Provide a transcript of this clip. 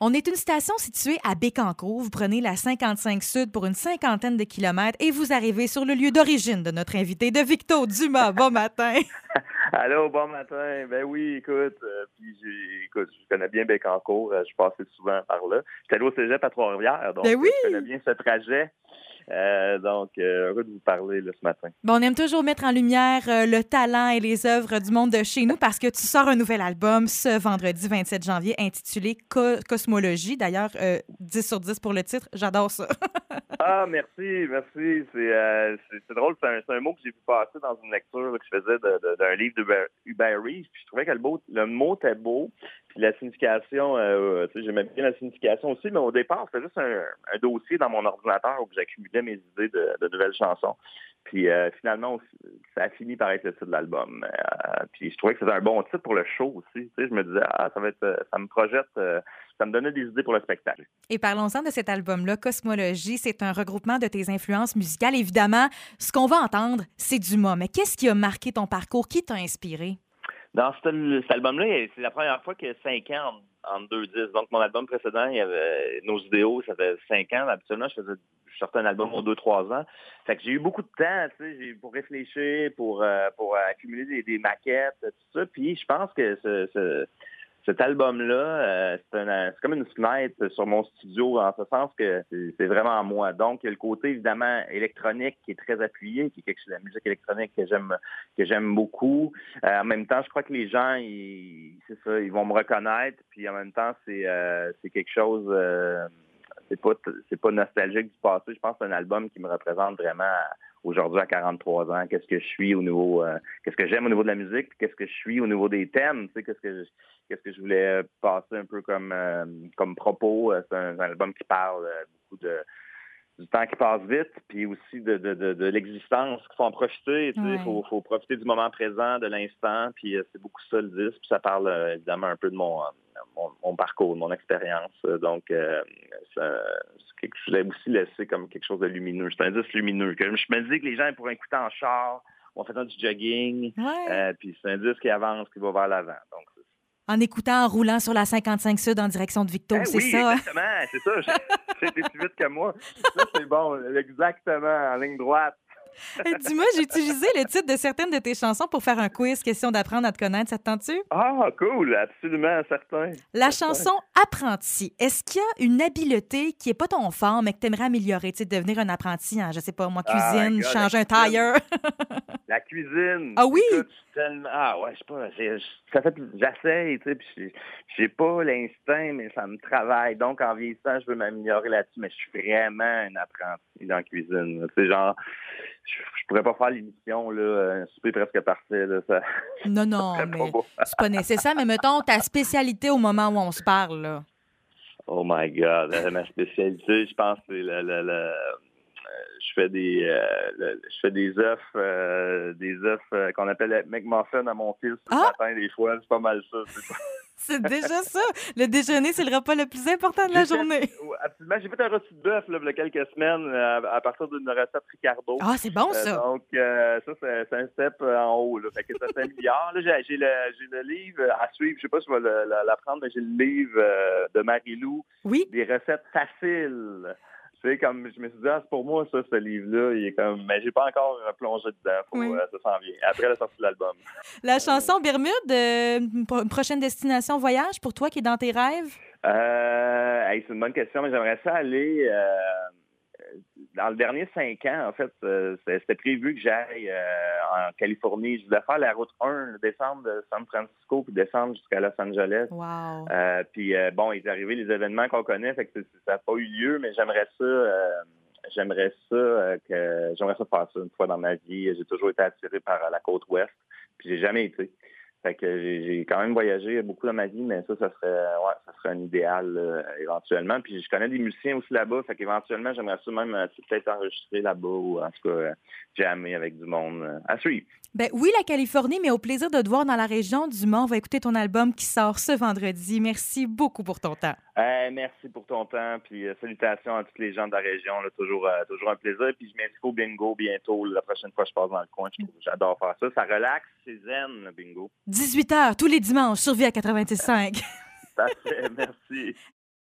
On est une station située à Bécancour. Vous prenez la 55 Sud pour une cinquantaine de kilomètres et vous arrivez sur le lieu d'origine de notre invité, de Victo Dumas. Bon matin. Allô, bon matin. Ben oui, écoute, je connais bien Bécancour. Je passais souvent par là. J'étais allé au cégep à Trois-Rivières, donc Ben oui. Je connais bien ce trajet. Donc, heureux de vous parler là, ce matin. Bon, on aime toujours mettre en lumière le talent et les œuvres du monde de chez nous parce que tu sors un nouvel album ce vendredi 27 janvier intitulé Cosmologie. D'ailleurs, 10 sur 10 pour le titre. J'adore ça. Ah, merci. C'est drôle. C'est un mot que j'ai vu passer dans une lecture là, que je faisais d'un livre d'Hubert Reeves. Puis je trouvais que le mot était beau. Puis la signification, j'aimais bien la signification aussi, mais au départ, c'était juste un dossier dans mon ordinateur où j'accumulais mes idées de nouvelles chansons. Puis finalement, ça a fini par être le titre de l'album. Puis je trouvais que c'était un bon titre pour le show aussi. Je me disais, ça me projette, ça me donnait des idées pour le spectacle. Et parlons-en de cet album-là, Cosmologie. C'est un regroupement de tes influences musicales. Évidemment, ce qu'on va entendre, c'est Dumas. Mais qu'est-ce qui a marqué ton parcours? Qui t'a inspiré? Dans cet album-là, c'est la première fois qu'il y a 5 ans entre deux disques. Donc, mon album précédent, il y avait nos idéaux, ça fait 5 ans. Habituellement, je sortais un album aux 2-3 ans. Fait que j'ai eu beaucoup de temps, pour réfléchir, pour accumuler des maquettes, tout ça. Puis, je pense que cet album-là, c'est comme une fenêtre sur mon studio, en ce sens que c'est vraiment moi. Donc, il y a le côté, évidemment, électronique qui est très appuyé, qui est quelque chose de la musique électronique que j'aime beaucoup. En même temps, je crois que les gens, ils vont me reconnaître. Puis, en même temps, c'est quelque chose... c'est pas nostalgique du passé. Je pense que c'est un album qui me représente vraiment aujourd'hui à 43 ans. Qu'est-ce que je suis au niveau... qu'est-ce que j'aime au niveau de la musique, puis qu'est-ce que je suis au niveau des thèmes. Qu'est-ce que je voulais passer un peu comme propos. C'est un album qui parle beaucoup du temps qui passe vite, puis aussi de l'existence. Il faut en profiter. Il faut profiter du moment présent, de l'instant. Puis c'est beaucoup ça le disque. Puis ça parle évidemment un peu de mon parcours, de mon expérience. Donc, je voulais aussi laisser comme quelque chose de lumineux. C'est un disque lumineux. Je me dis que les gens pourraient écouter en char ou en faisant du jogging. Ouais. Puis c'est un disque qui avance, qui va vers l'avant. Donc, en écoutant, en roulant sur la 55 Sud en direction de Victo, c'est oui, ça? Exactement, c'est ça. J'ai été plus vite que moi. Ça, c'est bon, exactement, en ligne droite. Dis-moi, j'ai utilisé le titre de certaines de tes chansons pour faire un quiz, question d'apprendre à te connaître. Ça te tente-tu? Ah, cool, absolument, certain. La chanson Apprenti, est-ce qu'il y a une habileté qui n'est pas ton fort, mais que tu aimerais améliorer? Tu sais, devenir un apprenti en, je sais pas, moi, cuisine, changer un tailleur. La cuisine. Ah oui? Écoute, tellement... Ah ouais, je sais pas. J'essaye, tu sais, puis j'ai pas l'instinct, mais ça me travaille. Donc, en vieillissant, je veux m'améliorer là-dessus, mais je suis vraiment un apprenti dans la cuisine. Tu sais, genre, je pourrais pas faire l'émission, là, un souper presque parfait, là, ça... Non, mais c'est pas nécessaire. Mais mettons, ta spécialité au moment où on se parle, là. Oh my God, ma spécialité, je pense que c'est je fais des œufs qu'on appelle McMuffin à mon fils le matin, des fois. C'est pas mal ça. C'est déjà ça. Le déjeuner, c'est le repas le plus important de la journée. Absolument. J'ai fait un rôti de bœuf il y a quelques semaines à partir d'une recette Ricardo. Ah, c'est bon, ça. Donc, ça, c'est un step en haut. Là. Fait que ça s'améliore. Là, j'ai le livre à suivre. Je sais pas si je vais l'apprendre, mais j'ai le livre de Marie-Lou. Oui. Des recettes faciles. Comme je me suis dit, c'est pour moi, ça, ce livre-là, il est comme, mais j'ai pas encore plongé dedans. Ça s'en vient. Après la sortie de l'album. La chanson Bermude, une prochaine destination voyage pour toi qui est dans tes rêves? C'est une bonne question, mais j'aimerais ça aller dans le dernier 5 ans, en fait, c'était prévu que j'aille en Californie. Je voulais faire la route 1, descendre de San Francisco puis descendre jusqu'à Los Angeles. Wow. Puis il est arrivé les événements qu'on connaît, fait que ça n'a pas eu lieu, mais j'aimerais ça faire ça une fois dans ma vie. J'ai toujours été attiré par la côte ouest, puis j'ai jamais été. Fait que j'ai quand même voyagé beaucoup dans ma vie, mais ça serait un idéal éventuellement. Puis je connais des musiciens aussi là-bas, fait qu'éventuellement, j'aimerais ça même peut-être enregistrer là-bas ou en tout cas jammer avec du monde à suivre. Ben oui, la Californie, mais au plaisir de te voir dans la région du Mans. On va écouter ton album qui sort ce vendredi. Merci beaucoup pour ton temps. Merci pour ton temps, puis salutations à tous les gens de la région. Là, toujours un plaisir. Puis je m'inscris au bingo bientôt. La prochaine fois que je passe dans le coin, j'adore faire ça. Ça relaxe, c'est zen, le bingo. 18h tous les dimanches sur Vie à 96.5. Parfait, merci.